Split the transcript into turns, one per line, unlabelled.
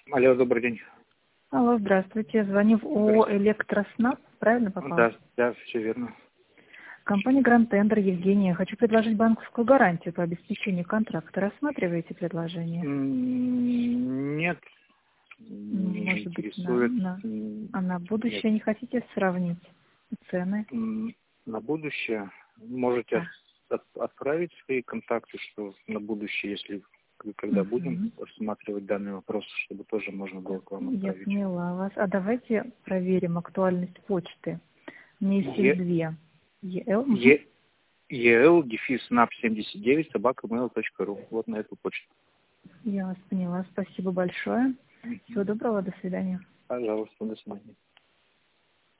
Алло, добрый день.
Алло, здравствуйте. Я звоню в ООО «Электроснаб». Правильно попала?
Да, все верно.
Компания «Гранд Тендер». Евгения. Хочу предложить банковскую гарантию по обеспечению контракта. Рассматриваете предложение?
Нет, не
Может быть,
интересует.
а на будущее
Нет.
не хотите сравнить цены?
На будущее можете
Да.
отправить свои контакты, что на будущее, если когда будем
Мгм.
рассматривать данный вопрос, чтобы тоже можно было к вам
Я
отправить.
поняла вас. А давайте проверим актуальность почты. У меня есть их две. ЕЛ.
el-snap79@mail.ru. Вот на эту почту.
Я вас поняла. Спасибо большое. Всего доброго. До свидания.
Пожалуйста, до свидания.